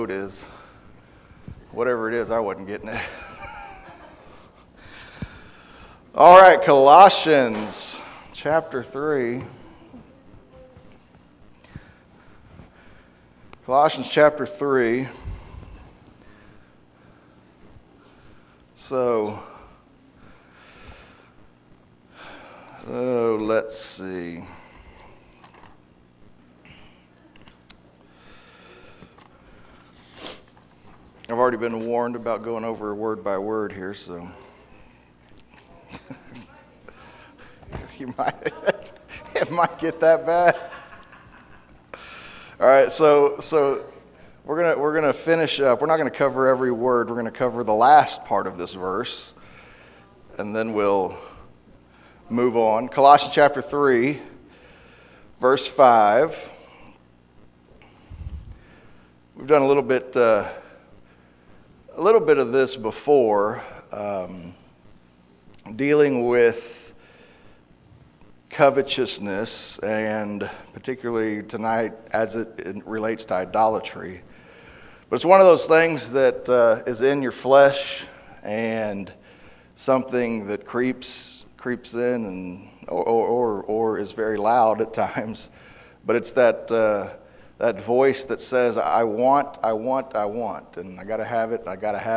It is. Whatever it is, I wasn't getting it. All right, Colossians chapter 3. Colossians chapter 3. Let's see. I've already been warned about going over word by word here, so it might get that bad. All right, so we're gonna finish up. We're not gonna cover every word. We're gonna cover the last part of this verse, and then we'll move on. Colossians chapter 3, verse 5. We've done a little bit of this before, dealing with covetousness, and particularly tonight as it relates to idolatry. But it's one of those things that is in your flesh and something that creeps in and or is very loud at times. But it's that voice that says, I want, and I gotta have it,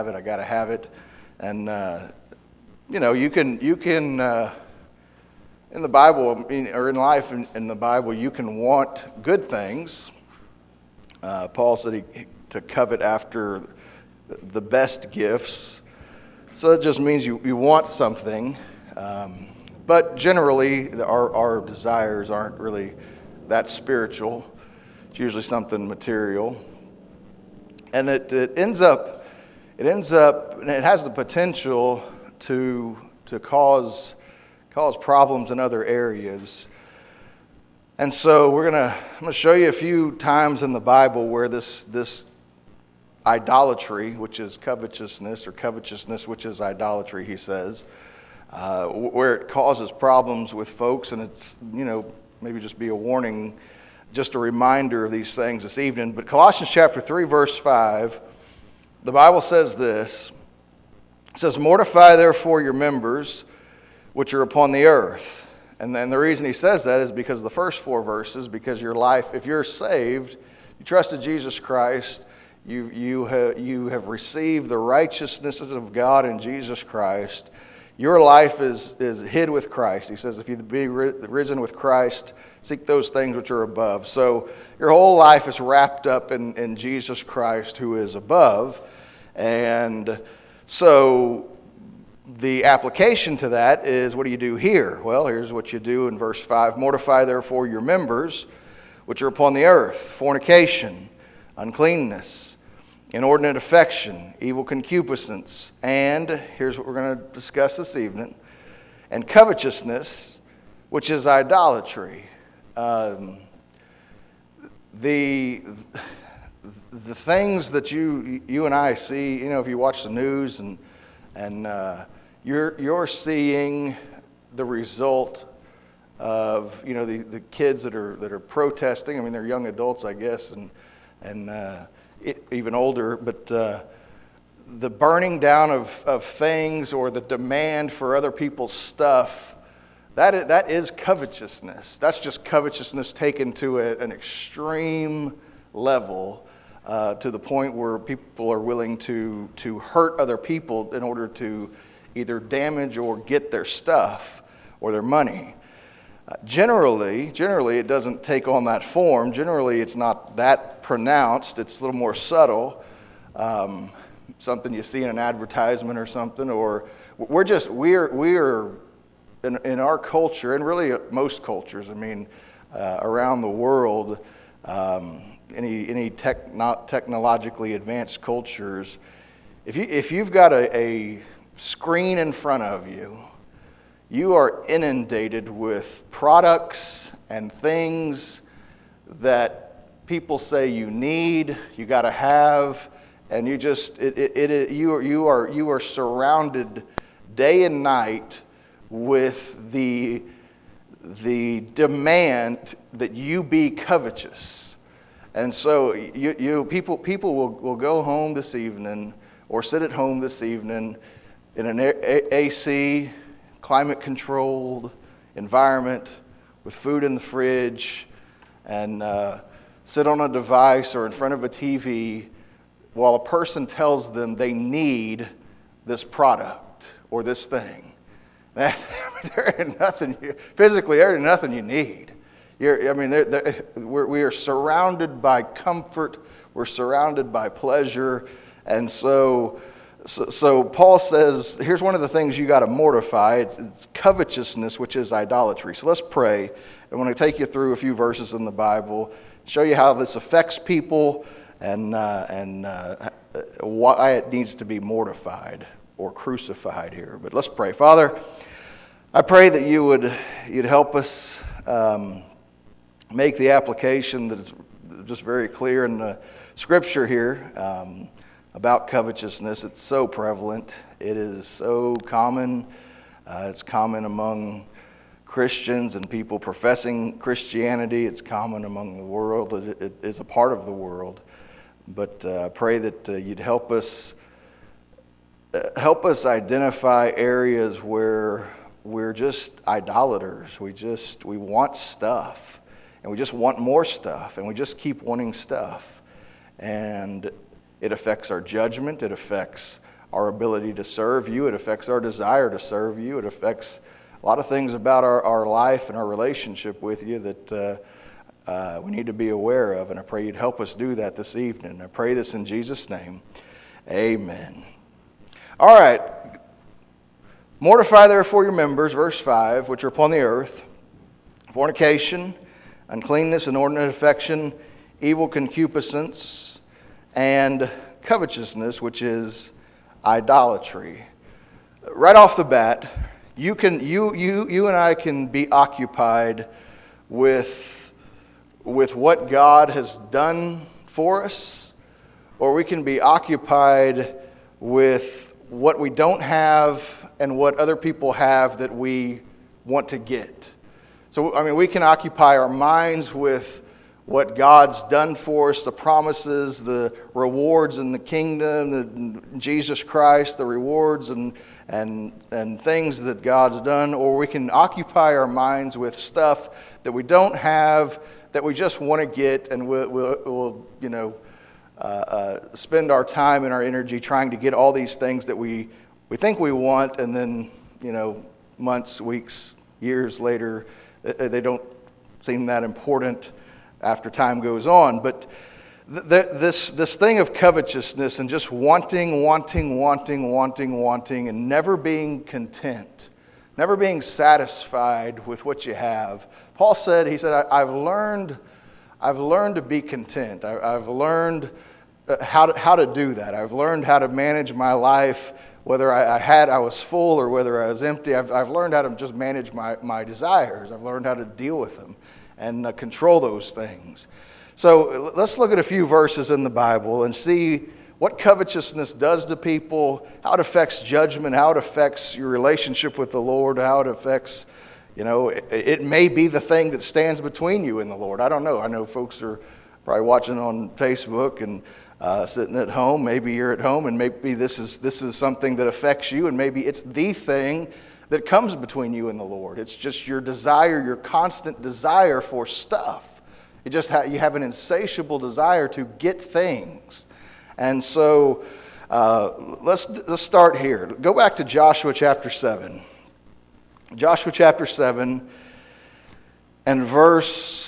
and you can in the Bible, or in life, in the Bible, you can want good things. Paul said to covet after the best gifts, so it just means you want something, but generally our desires aren't really that spiritual. It's usually something material, and it ends up, and it has the potential to cause problems in other areas. And so I'm gonna show you a few times in the Bible where this idolatry, which is covetousness, or covetousness, which is idolatry, he says, where it causes problems with folks, and it's maybe just be a warning. Just a reminder of these things this evening. But Colossians chapter 3, verse 5, the Bible says this. It says, "Mortify therefore your members which are upon the earth." And then the reason he says that is because the first four verses, because your life, if you're saved, you trusted Jesus Christ, you have received the righteousness of God in Jesus Christ. Your life is hid with Christ. He says, if you be risen with Christ, seek those things which are above. So your whole life is wrapped up in Jesus Christ, who is above. And so the application to that is, what do you do here? Well, here's what you do in verse 5. "Mortify therefore your members which are upon the earth, fornication, uncleanness, inordinate affection, evil concupiscence," and here's what we're going to discuss this evening, "and covetousness, which is idolatry." The things that you and I see, if you watch the news and you're seeing the result of the kids that are protesting. I mean, they're young adults, I guess, and even older, but the burning down of things, or the demand for other people's stuff, that is covetousness. That's just covetousness taken to an extreme level, to the point where people are willing to hurt other people in order to either damage or get their stuff or their money. Generally, it doesn't take on that form. Generally, it's not that pronounced. It's a little more subtle. Something you see in an advertisement or something, or we're in our culture, and really most cultures, around the world, any technologically advanced cultures, if you've got a screen in front of you, you are inundated with products and things that people say you need, you got to have, and you are surrounded day and night with the demand that you be covetous. And so people will go home this evening or sit at home this evening in an AC, climate-controlled environment with food in the fridge and sit on a device or in front of a TV while a person tells them they need this product or this thing. There ain't nothing, physically, there ain't nothing you need. We are surrounded by comfort. We're surrounded by pleasure. And so Paul says, here's one of the things you got to mortify. It's covetousness, which is idolatry. So let's pray. I want to take you through a few verses in the Bible, show you how this affects people and why it needs to be mortified or crucified here. But let's pray. Father, I pray that you'd help us make the application that is just very clear in the Scripture here about covetousness. It's so prevalent. It is so common. It's common among Christians and people professing Christianity. It's common among the world. It is a part of the world. But I pray that you'd help us identify areas where we're just idolaters. We want stuff. And we just want more stuff, and we just keep wanting stuff. And it affects our judgment, it affects our ability to serve you, it affects our desire to serve you, it affects a lot of things about our life and our relationship with you that we need to be aware of. And I pray you'd help us do that this evening. I pray this in Jesus' name. Amen. All right. Mortify therefore your members, verse 5, which are upon the earth: fornication, uncleanness, inordinate affection, evil concupiscence, and covetousness, which is idolatry. Right off the bat, you and I can be occupied with what God has done for us, or we can be occupied with what we don't have and what other people have that we want to get. So, we can occupy our minds with what God's done for us, the promises, the rewards in the kingdom, Jesus Christ, the rewards and things that God's done, or we can occupy our minds with stuff that we don't have, that we just want to get, and we'll spend our time and our energy trying to get all these things that we think we want, and then, months, weeks, years later, they don't seem that important after time goes on. But this thing of covetousness and just wanting, and never being content, never being satisfied with what you have. Paul said, I've learned to be content. I've learned how to do that. I've learned how to manage my life, whether I was full or whether I was empty. I've learned how to just manage my desires. I've learned how to deal with them and control those things. So let's look at a few verses in the Bible and see what covetousness does to people, how it affects judgment, how it affects your relationship with the Lord, how it affects, it may be the thing that stands between you and the Lord. I don't know. I know folks are probably watching on Facebook and sitting at home. Maybe you're at home, and maybe this is something that affects you, and maybe it's the thing that comes between you and the Lord. It's just your desire, your constant desire for stuff. You have an insatiable desire to get things. And so let's start here. Go back to Joshua chapter 7. Joshua chapter 7 and verse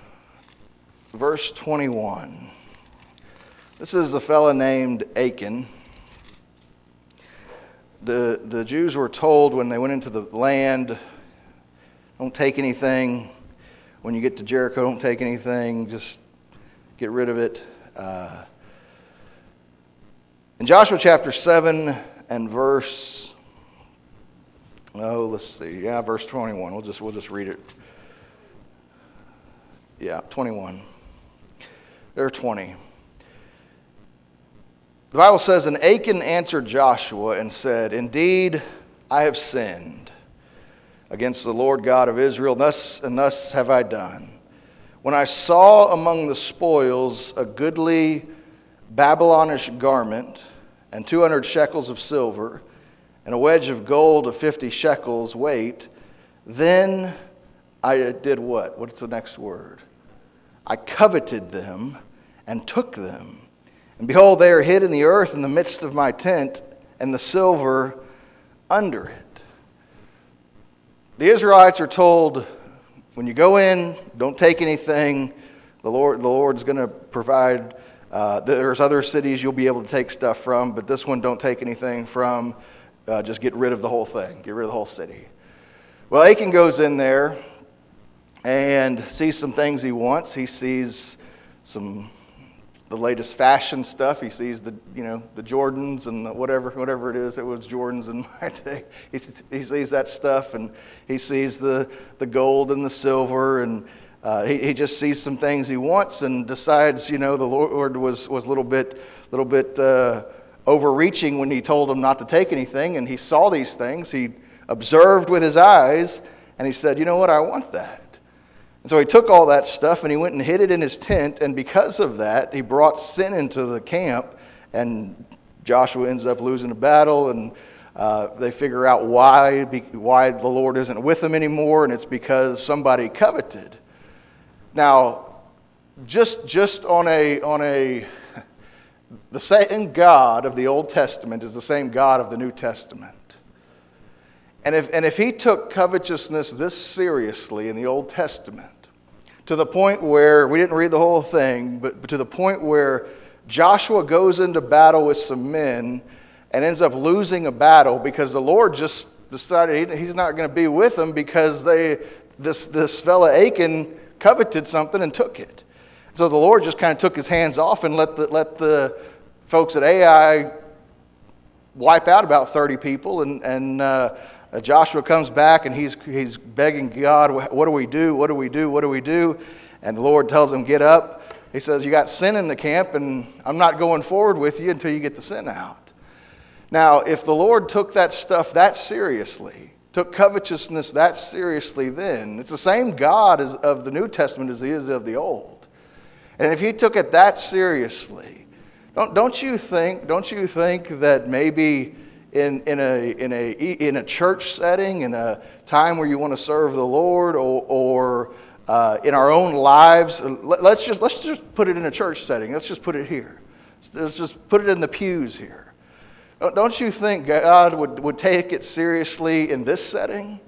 21. This is a fellow named Achan. The Jews were told when they went into the land, don't take anything. When you get to Jericho, don't take anything. Just get rid of it. In Joshua chapter 7 and verse 21. We'll just read it. 21. There are 20. The Bible says, "And Achan answered Joshua and said, Indeed, I have sinned against the Lord God of Israel, thus and thus have I done. when I saw among the spoils a goodly Babylonish garment, and 200 shekels of silver, and a wedge of gold of 50 shekels weight, then I did what? What's the next word? I coveted them and took them. And behold, they are hid in the earth in the midst of my tent, and the silver under it. The Israelites are told, when you go in, don't take anything. The Lord's going to provide. There's other cities you'll be able to take stuff from, but this one don't take anything from. Just get rid of the whole thing. Get rid of the whole city. Well, Achan goes in there and sees some things he wants. He sees the latest fashion stuff. He sees the Jordans and the whatever it is. It was Jordans in my day. He sees that stuff, and he sees the gold and the silver, and he just sees some things he wants and decides, the Lord was a little bit overreaching when he told him not to take anything, and he saw these things. He observed with his eyes, and he said, you know what, I want that. And so he took all that stuff and he went and hid it in his tent, and because of that, he brought sin into the camp, and Joshua ends up losing a battle, and they figure out why the Lord isn't with them anymore, and it's because somebody coveted. Now, just on the same God of the Old Testament is the same God of the New Testament. And if he took covetousness this seriously in the Old Testament, to the point where, we didn't read the whole thing, but to the point where Joshua goes into battle with some men and ends up losing a battle because the Lord just decided he's not going to be with them because this fella Achan coveted something and took it. So the Lord just kind of took his hands off and let the folks at Ai wipe out about 30 people, and Joshua comes back and he's begging God, what do we do? What do we do? What do we do? And the Lord tells him, get up. He says, you got sin in the camp, and I'm not going forward with you until you get the sin out. Now, if the Lord took that stuff that seriously, took covetousness that seriously, then it's the same God of the New Testament as he is of the Old. And if he took it that seriously, don't you think that maybe in a church setting, in a time where you want to serve the Lord, or in our own lives, let's just put it in a church setting. Let's just put it here. Let's just put it in the pews here. Don't you think God would take it seriously in this setting?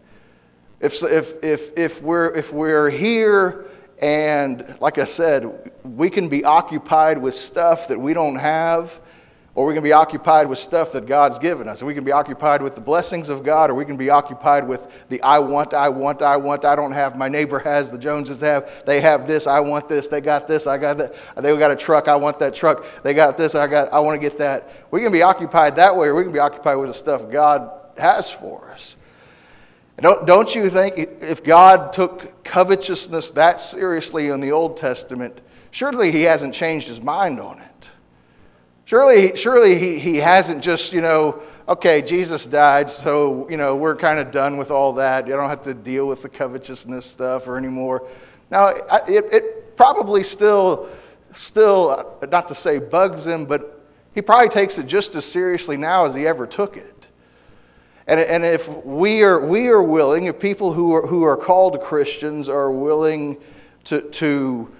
If we're here, and like I said, we can be occupied with stuff that we don't have, or we can be occupied with stuff that God's given us. We can be occupied with the blessings of God, or we can be occupied with the I want, I don't have, my neighbor has, the Joneses have, they have this, I want this, they got this, I got that, they got a truck, I want that truck, they got this, I want to get that. We can be occupied that way, or we can be occupied with the stuff God has for us. Don't you think if God took covetousness that seriously in the Old Testament, surely he hasn't changed his mind on it. Surely he hasn't just, okay, Jesus died, so, we're kind of done with all that. You don't have to deal with the covetousness stuff or anymore. Now, it probably still, not to say bugs him, but he probably takes it just as seriously now as he ever took it. And if we are willing, if people who are called Christians are willing to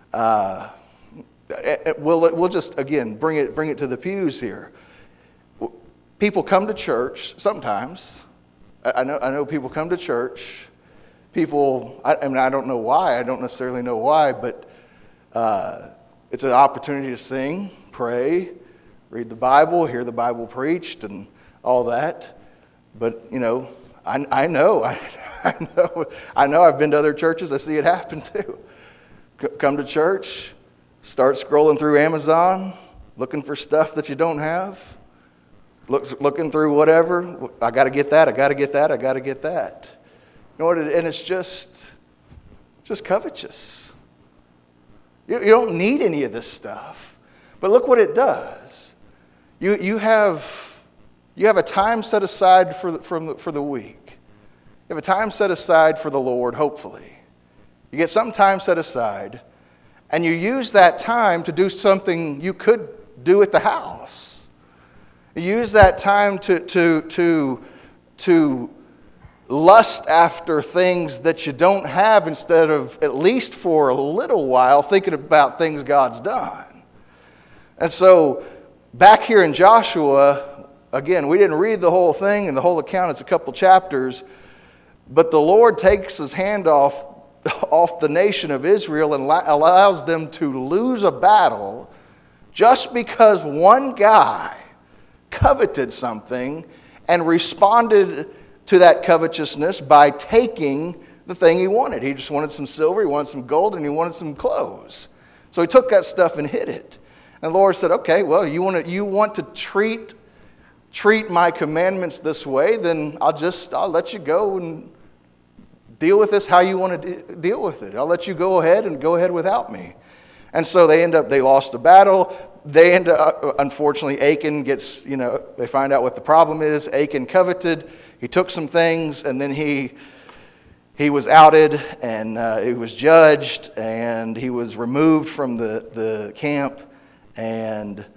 we'll just, again, bring it to the pews here. People come to church sometimes. I know people come to church. People, I don't know why. I don't necessarily know why, but it's an opportunity to sing, pray, read the Bible, hear the Bible preached, and all that. But I know I've been to other churches. I see it happen too. Come to church. Start scrolling through Amazon, looking for stuff that you don't have, looking through whatever. I got to get that, I got to get that, I got to get that. And it's just covetous. You don't need any of this stuff. But look what it does. You have a time set aside for the week. You have a time set aside for the Lord, hopefully. You get some time set aside, and you use that time to do something you could do at the house. You use that time to lust after things that you don't have, instead of, at least for a little while, thinking about things God's done. And so, back here in Joshua, again, we didn't read the whole thing and the whole account. It's a couple chapters. But the Lord takes his hand off the nation of Israel and allows them to lose a battle just because one guy coveted something and responded to that covetousness by taking the thing he wanted. He just wanted some silver, he wanted some gold, and he wanted some clothes. So he took that stuff and hid it. And the Lord said, okay, well, you want to treat my commandments this way, then I'll let you go and deal with this how you want to deal with it. I'll let you go ahead without me. And so they lost the battle. Unfortunately, Achan gets, they find out what the problem is. Achan coveted. He took some things, and then he was outed, and he was judged, and he was removed from the camp. And,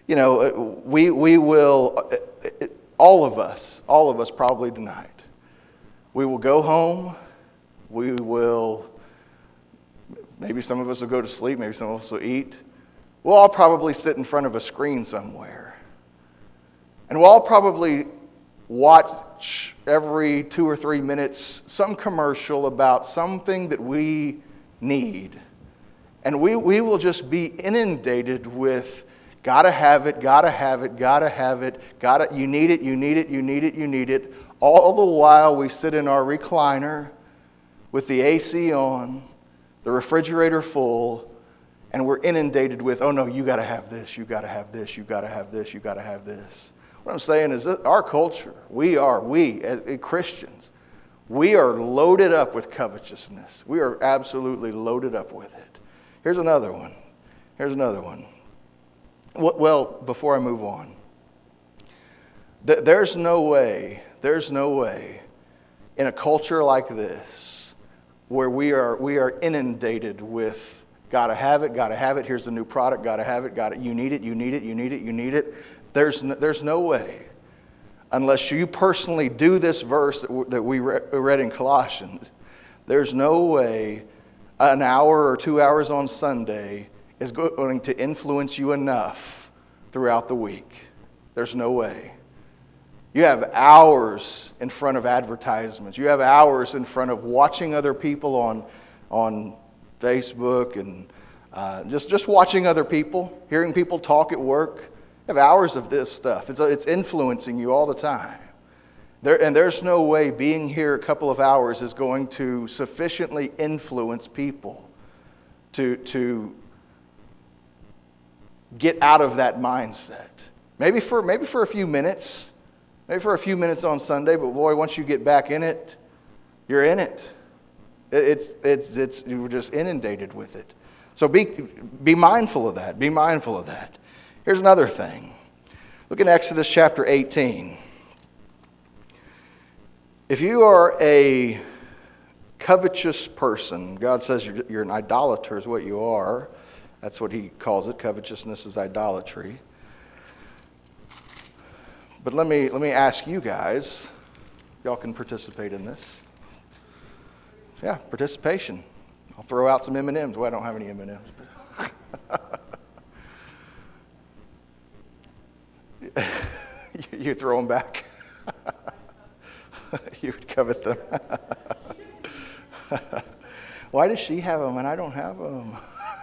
we will, all of us probably tonight, we will go home. We will, maybe some of us will go to sleep, maybe some of us will eat. We'll all probably sit in front of a screen somewhere. And we'll all probably watch every 2 or 3 minutes some commercial about something that we need. And we will just be inundated with, gotta have it, gotta have it, gotta have it, you need it, you need it, you need it, you need it. All the while we sit in our recliner with the AC on, the refrigerator full, and we're inundated with, oh no, you got to have this, you got to have this, you got to have this, you got to have this. What I'm saying is that our culture, we as Christians, we are loaded up with covetousness. We are absolutely loaded up with it. Here's another one. Well, before I move on, there's no way in a culture like this where we are inundated with gotta have it, here's the new product, gotta have it, you need it. There's no way, unless you personally do this verse that we read in Colossians, there's no way an hour or 2 hours on Sunday is going to influence you enough throughout the week. There's no way. You have hours in front of advertisements. You have hours in front of watching other people on Facebook and just watching other people, hearing people talk at work. You have hours of this stuff. It's influencing you all the time. There's no way being here a couple of hours is going to sufficiently influence people to get out of that mindset. Maybe for a few minutes. Maybe for a few minutes on Sunday, but boy, once you get back in it, you're in it. You're just inundated with it. So be mindful of that. Be mindful of that. Here's another thing. Look in Exodus chapter 18. If you are a covetous person, God says you're an idolater is what you are. That's what he calls it. Covetousness is idolatry. But let me ask you guys, y'all can participate in this. Yeah, participation. I'll throw out some M&Ms. Well, I don't have any M&Ms. You throw them back. You would covet them. Why does she have them and I don't have them?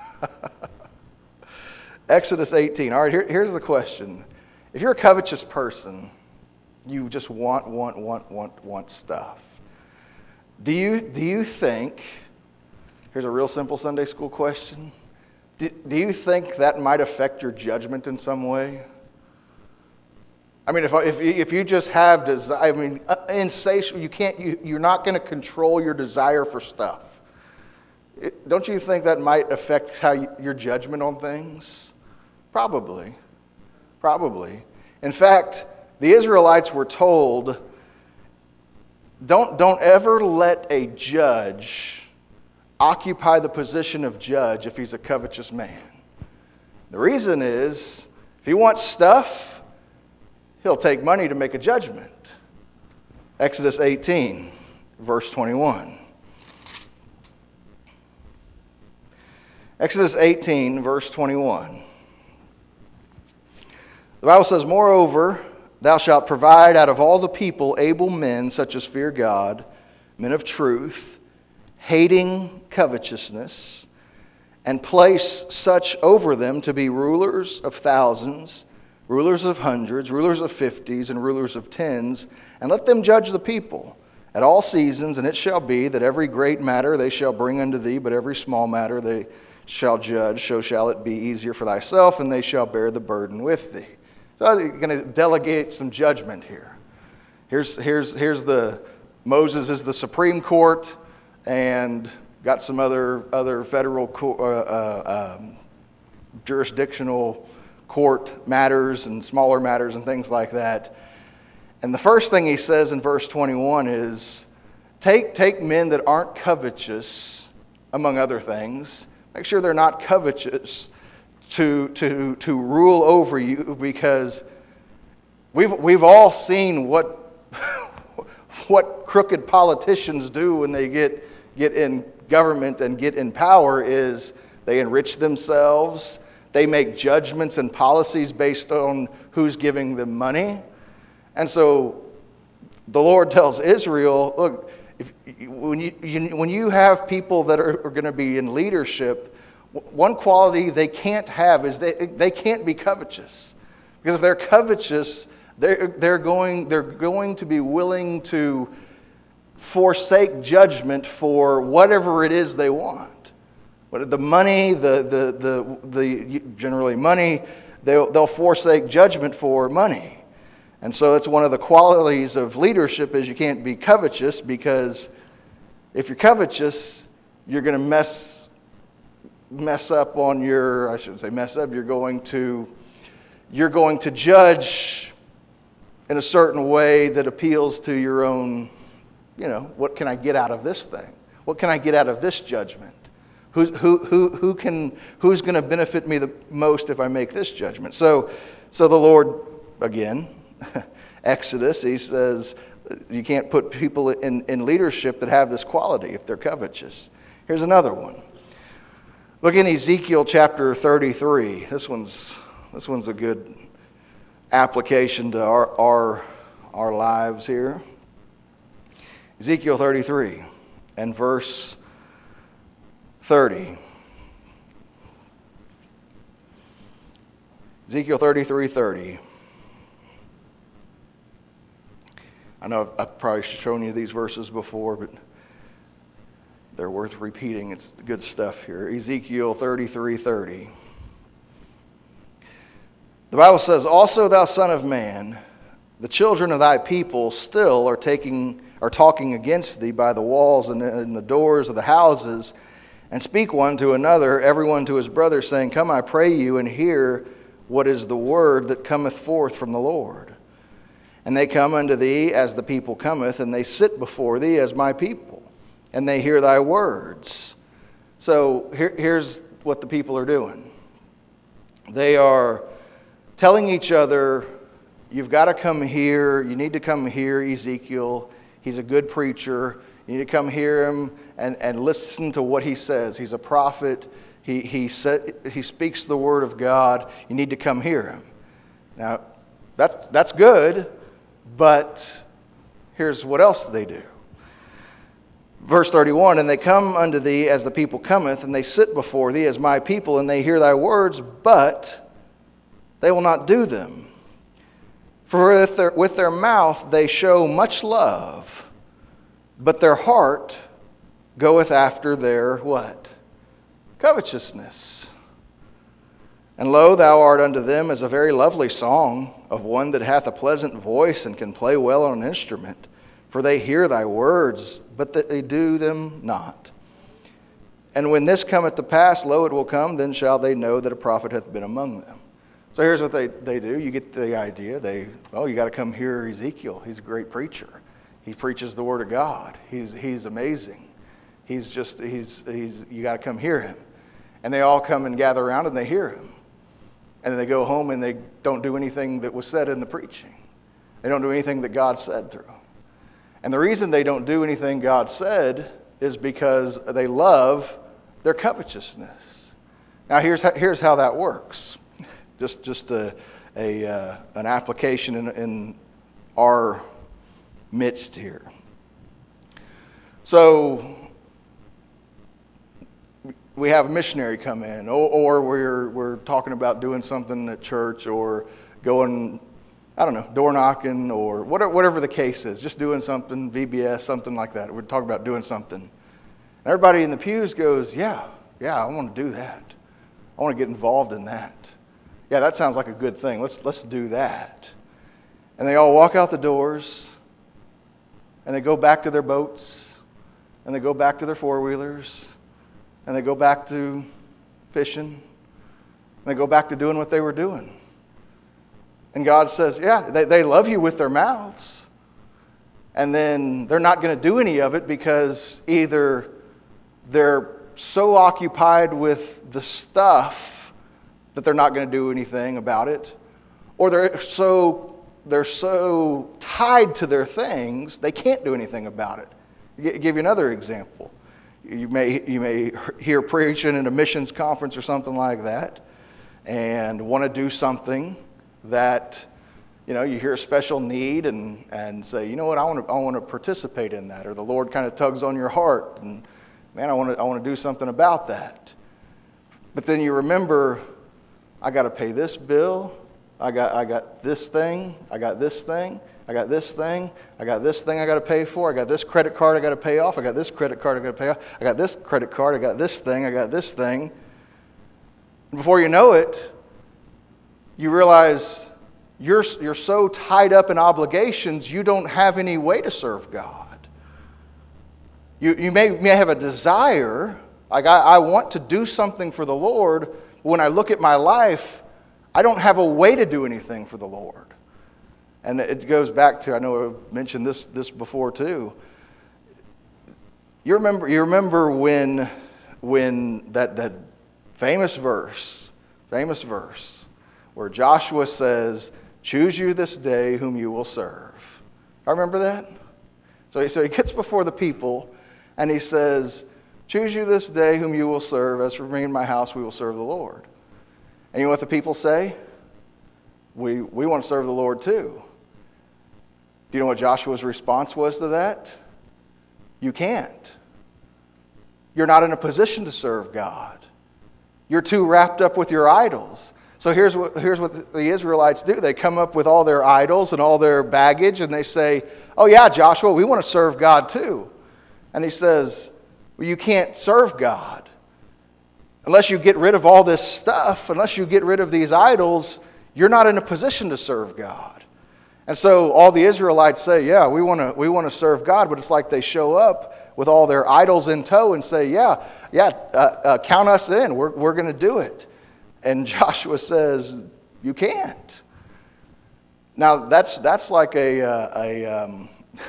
Exodus 18. All right, here's the question. If you're a covetous person, you just want stuff. Do you think, here's a real simple Sunday school question, do you think that might affect your judgment in some way? I mean, if you just have desire, I mean, insatiable, you're not going to control your desire for stuff. Don't you think that might affect your judgment on things? Probably. In fact, the Israelites were told, don't ever let a judge occupy the position of judge if he's a covetous man? The reason is, if he wants stuff, he'll take money to make a judgment. Exodus 18, verse 21. Exodus 18, verse 21. The Bible says, "Moreover, thou shalt provide out of all the people able men, such as fear God, men of truth, hating covetousness, and place such over them to be rulers of thousands, rulers of hundreds, rulers of fifties, and rulers of tens, and let them judge the people at all seasons. And it shall be that every great matter they shall bring unto thee, but every small matter they shall judge. So shall it be easier for thyself, and they shall bear the burden with thee." So you're going to delegate some judgment here. Here's the Moses is the Supreme Court, and got some other federal jurisdictional court matters and smaller matters and things like that. And the first thing he says in verse 21 is, take men that aren't covetous, among other things. Make sure they're not covetous to rule over you, because we've all seen what what crooked politicians do when they get in government and get in power is they enrich themselves. They make judgments and policies based on who's giving them money. And so the Lord tells Israel, look, when you have people that are going to be in leadership, one quality they can't have is they can't be covetous. Because if they're covetous, they're going to be willing to forsake judgment for whatever it is they want. But the money, the generally money, they'll forsake judgment for money. And so that's one of the qualities of leadership, is you can't be covetous, because if you're covetous, you're going to mess up on your, I shouldn't say mess up, you're going to judge in a certain way that appeals to your own, what can I get out of this thing? What can I get out of this judgment? Who's going to benefit me the most if I make this judgment? So the Lord, again, Exodus, he says you can't put people in leadership that have this quality if they're covetous. Here's another one. Look in Ezekiel chapter 33. This one's a good application to our lives here. Ezekiel 33 and verse 30. Ezekiel 33:30. I know I've probably shown you these verses before, but they're worth repeating. It's good stuff here. Ezekiel 33:30. The Bible says, "Also thou son of man, the children of thy people still are talking against thee by the walls and in the doors of the houses, and speak one to another, everyone to his brother, saying, Come, I pray you, and hear what is the word that cometh forth from the Lord. And they come unto thee as the people cometh, and they sit before thee as my people, and they hear thy words." So here's what the people are doing. They are telling each other, you've got to come here, you need to come hear Ezekiel. He's a good preacher. You need to come hear him and listen to what he says. He's a prophet. He speaks the word of God. You need to come hear him. Now, that's good, but here's what else they do. Verse 31, "And they come unto thee as the people cometh, and they sit before thee as my people, and they hear thy words, but they will not do them. For with their mouth they show much love, but their heart goeth after their" what? "Covetousness. And lo, thou art unto them as a very lovely song of one that hath a pleasant voice and can play well on an instrument. For they hear thy words, but they do them not. And when this cometh to pass, lo, it will come, then shall they know that a prophet hath been among them." So here's what they do. You get the idea. You got to come hear Ezekiel. He's a great preacher. He preaches the word of God. He's amazing. He's you got to come hear him. And they all come and gather around and they hear him. And then they go home and they don't do anything that was said in the preaching. They don't do anything that God said through. And the reason they don't do anything God said is because they love their covetousness. Now here's how that works. Just an application in our midst here. So we have a missionary come in, or we're talking about doing something at church, or going, I don't know, door knocking, or whatever the case is, just doing something, VBS, something like that. We're talking about doing something. And everybody in the pews goes, yeah, I want to do that. I want to get involved in that. Yeah, that sounds like a good thing. Let's do that. And they all walk out the doors, and they go back to their boats, and they go back to their four-wheelers, and they go back to fishing, and they go back to doing what they were doing. And God says, yeah, they love you with their mouths, and then they're not going to do any of it because either they're so occupied with the stuff that they're not going to do anything about it, or they're so tied to their things they can't do anything about it. I'll give you another example. You may hear preaching in a missions conference or something like that, and want to do something that, you hear a special need and say, you know what, I want to participate in that, or the Lord kind of tugs on your heart, and man, I want to do something about that. But then you remember, I got to pay this bill. I got this thing. I got this thing. I got this thing. I got this thing I got to pay for. I got this credit card I got to pay off. I got this credit card I got to pay off. I got this credit card. I got this thing. I got this thing. And before you know it, you realize you're so tied up in obligations, you don't have any way to serve God. You may have a desire, like I want to do something for the Lord. When I look at my life, I don't have a way to do anything for the Lord. And it goes back to, I know I've mentioned this before too. You remember when that famous verse where Joshua says, "Choose you this day whom you will serve." I remember that. So he gets before the people and he says, "Choose you this day whom you will serve. As for me and my house, we will serve the Lord." And you know what the people say? We want to serve the Lord too. Do you know what Joshua's response was to that? You can't. You're not in a position to serve God. You're too wrapped up with your idols. So here's what the Israelites do. They come up with all their idols and all their baggage, and they say, "Oh yeah, Joshua, we want to serve God too." And he says, "Well, you can't serve God. Unless you get rid of all this stuff, unless you get rid of these idols, you're not in a position to serve God." And so all the Israelites say, "Yeah, we want to serve God," but it's like they show up with all their idols in tow and say, count us in. We're going to do it." And Joshua says, "You can't." Now that's like that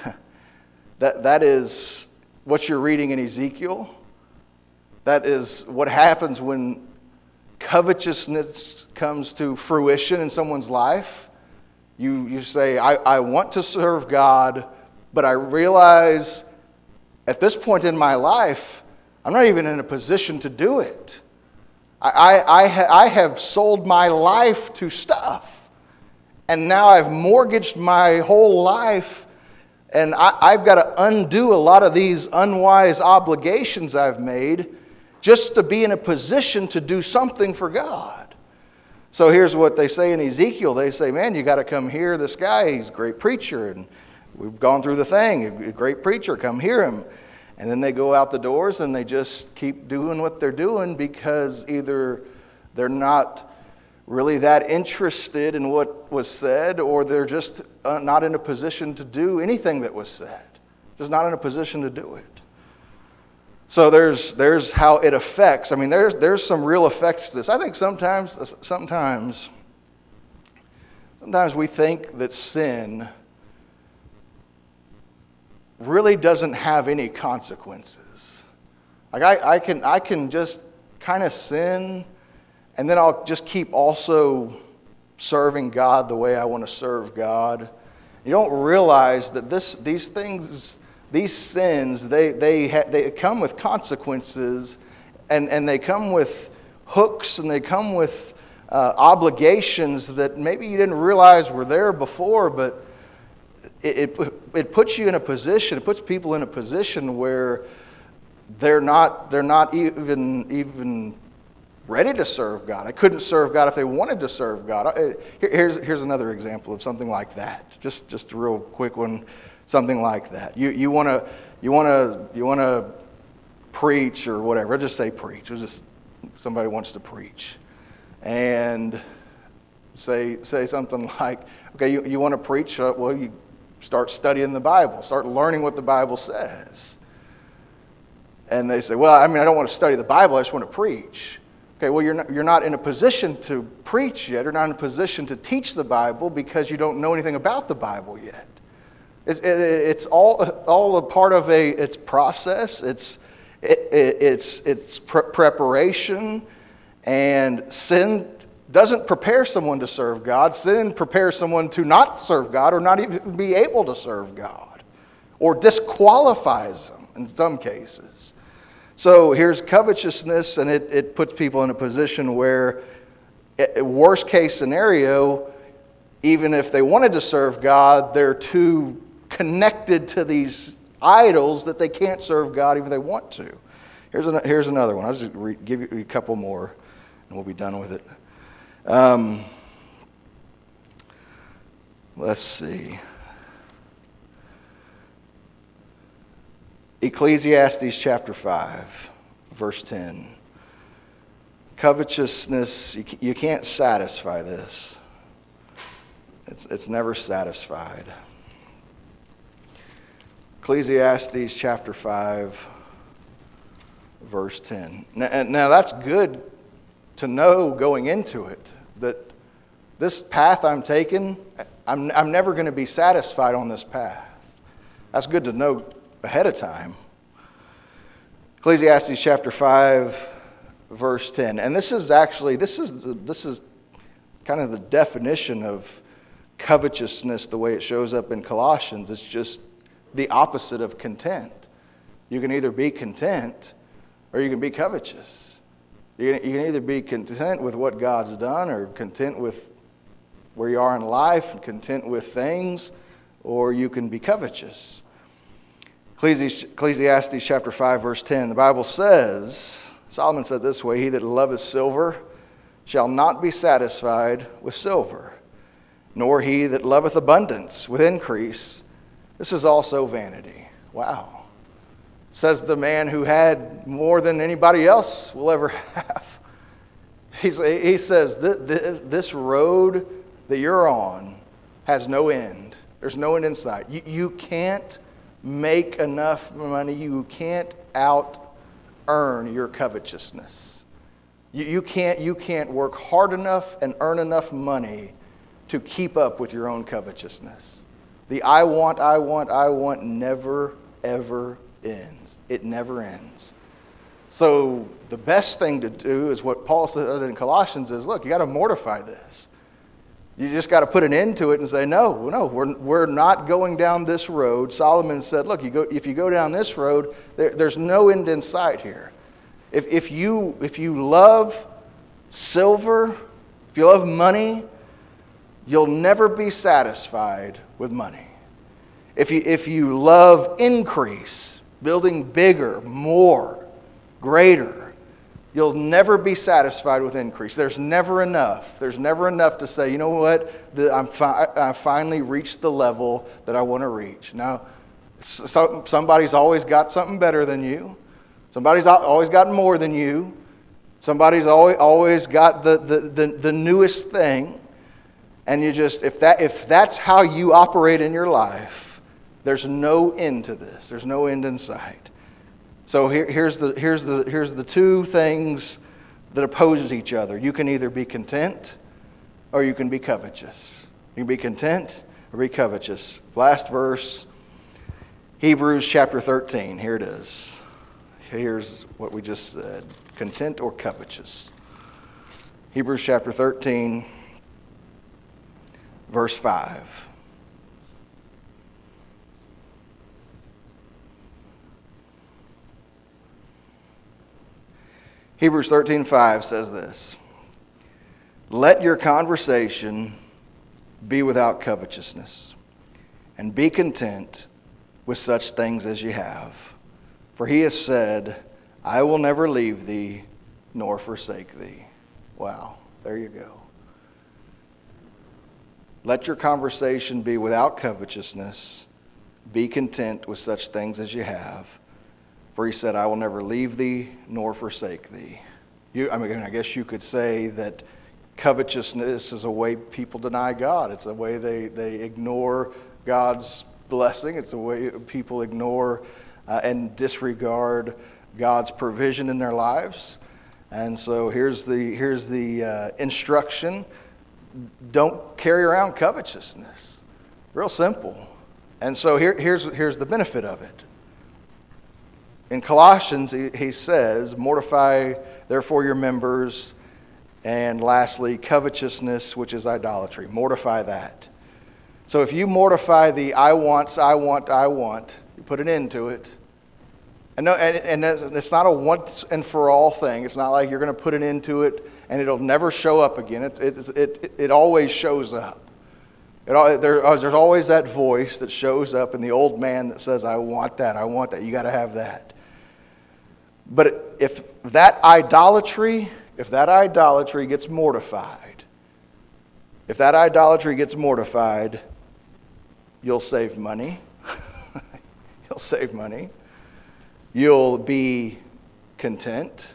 is what you're reading in Ezekiel. That is what happens when covetousness comes to fruition in someone's life. You say, I want to serve God, but I realize at this point in my life, I'm not even in a position to do it. I have sold my life to stuff, and now I've mortgaged my whole life, and I've got to undo a lot of these unwise obligations I've made just to be in a position to do something for God. So here's what they say in Ezekiel. They say, "Man, you got to come hear this guy. He's a great preacher, and we've gone through the thing. A great preacher, come hear him." And then they go out the doors and they just keep doing what they're doing because either they're not really that interested in what was said, or they're just not in a position to do anything that was said. Just not in a position to do it. So there's how it affects. I mean, there's some real effects to this. I think sometimes we think that sin really doesn't have any consequences. Like I can just kind of sin, and then I'll just keep also serving God the way I want to serve God. You don't realize that these things, these sins, they come with consequences, and they come with hooks, and they come with obligations that maybe you didn't realize were there before, but it puts you in a position, it puts people in a position where they're not even ready to serve God. I couldn't serve God if they wanted to serve God. Here's another example of something like that. Just a real quick one. Something like that. You want to preach or whatever. I'll just say preach. Or just somebody wants to preach, and say something like, okay, you want to preach? Well, you start studying the Bible. Start learning what the Bible says. And they say, well, I don't want to study the Bible. I just want to preach. Okay, well, you're not in a position to preach yet, or not in a position to teach the Bible because you don't know anything about the Bible yet. It's all a part of its process. It's preparation, and sin doesn't prepare someone to serve God. Sin prepares someone to not serve God, or not even be able to serve God, or disqualifies them in some cases. So here's covetousness, and it puts people in a position where, worst case scenario, even if they wanted to serve God, they're too connected to these idols that they can't serve God even if they want to. Here's another one. I'll just give you a couple more, and we'll be done with it. Let's see. Ecclesiastes chapter 5, verse 10. Covetousness, you can't satisfy this. It's never satisfied. Ecclesiastes chapter 5, verse 10. Now that's good to know going into it, that this path I'm taking, I'm never going to be satisfied on this path. That's good to know ahead of time. Ecclesiastes chapter 5, verse 10. And this is kind of the definition of covetousness the way it shows up in Colossians. It's just the opposite of content. You can either be content or you can be covetous. You can either be content with what God's done, or content with where you are in life, and content with things, or you can be covetous. Ecclesiastes chapter 5, verse 10, the Bible says, Solomon said this way, he that loveth silver shall not be satisfied with silver, nor he that loveth abundance with increase. This is also vanity. Wow. Says the man who had more than anybody else will ever have. He says, this road that you're on has no end. There's no end in sight. You can't make enough money. You can't out-earn your covetousness. You can't work hard enough and earn enough money to keep up with your own covetousness. The I want never, ever ends. It never ends. So the best thing to do is what Paul said in Colossians is, look, you got to mortify this. You just got to put an end to it and say, no, we're not going down this road. Solomon said, look, if you go down this road, there's no end in sight here. If you love silver, if you love money, you'll never be satisfied with money. If you love increase, building bigger, more, greater, you'll never be satisfied with increase. There's never enough. There's never enough to say, you know what, I finally reached the level that I want to reach. Now, somebody's always got something better than you. Somebody's always got more than you. Somebody's always got the newest thing. And you just, if that's how you operate in your life, there's no end to this. There's no end in sight. So here's the two things that oppose each other. You can either be content or you can be covetous. You can be content or be covetous. Last verse, Hebrews chapter 13. Here it is. here's what we just said: content or covetous. Hebrews chapter 13, verse 5. Hebrews 13:5 says this: let your conversation be without covetousness, and be content with such things as you have. For he has said, I will never leave thee nor forsake thee. Wow, there you go. Let your conversation be without covetousness. Be content with such things as you have. For he said, I will never leave thee nor forsake thee. I guess you could say that covetousness is a way people deny God. It's a way they ignore God's blessing. It's a way people ignore and disregard God's provision in their lives. And so here's the instruction: don't carry around covetousness. Real simple. And so here's the benefit of it. In Colossians, he says, mortify therefore your members, and lastly, covetousness, which is idolatry. Mortify that. So if you mortify the I want, you put an end to it. And it's not a once and for all thing. It's not like you're going to put an end to it and it'll never show up again. It always shows up. There's always that voice that shows up in the old man that says, I want that, you got to have that. But if that idolatry gets mortified, you'll save money. You'll save money. You'll be content.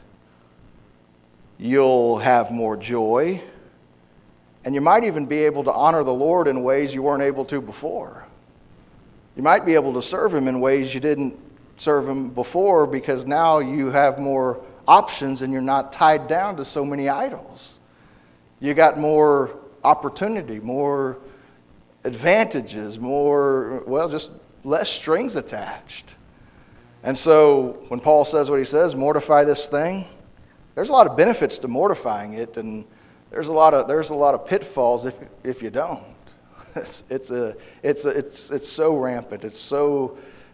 You'll have more joy. And you might even be able to honor the Lord in ways you weren't able to before. You might be able to serve Him in ways you didn't serve Him before, because now you have more options and you're not tied down to so many idols. You got more opportunity, more advantages, just less strings attached. And so when Paul says what he says, mortify this thing, there's a lot of benefits to mortifying it, and there's a lot of pitfalls if you don't. It's so rampant. It's so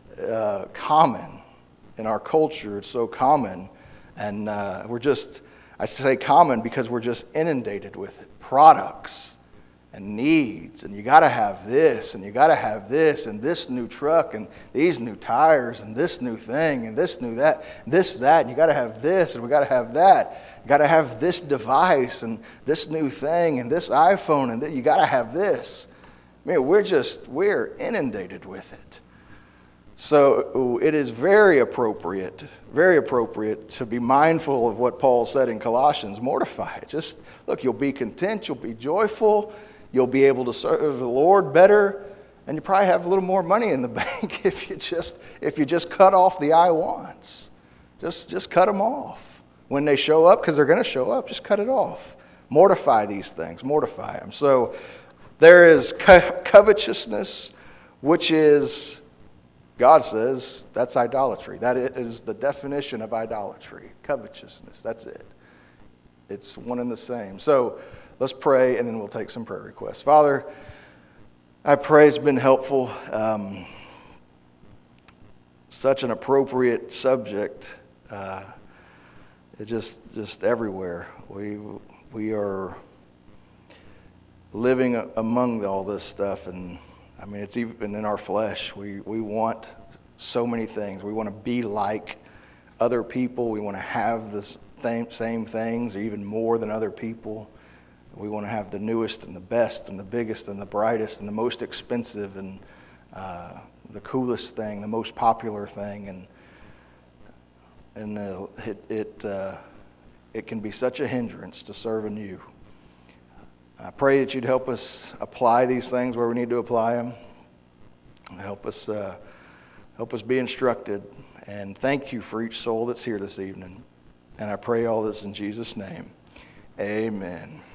common in our culture. It's so common, and I say common because we're just inundated with it. Products and needs, and you got to have this, and you got to have this, and this new truck, and these new tires, and this new thing, and this new that, and you got to have this, and we got to have that. You got to have this device, and this new thing, and this iPhone, and you got to have this. Man, we're inundated with it. So it is very appropriate to be mindful of what Paul said in Colossians. Mortify it. Just look, you'll be content, you'll be joyful, you'll be able to serve the Lord better, and you probably have a little more money in the bank if you just cut off the I wants. Just cut them off. When they show up, because they're going to show up, just cut it off. Mortify these things. Mortify them. So there is covetousness, which is, God says, that's idolatry. That is the definition of idolatry. Covetousness. That's it. It's one and the same. So let's pray, and then we'll take some prayer requests. Father, I pray it's been helpful. Such an appropriate subject. It just everywhere. We are living among all this stuff, and I mean, it's even in our flesh. We want so many things. We want to be like other people. We want to have the same things, or even more than other people. We want to have the newest and the best and the biggest and the brightest and the most expensive and the coolest thing, the most popular thing, and it can be such a hindrance to serving you. I pray that you'd help us apply these things where we need to apply them. Help us be instructed. And thank you for each soul that's here this evening. And I pray all this in Jesus' name. Amen.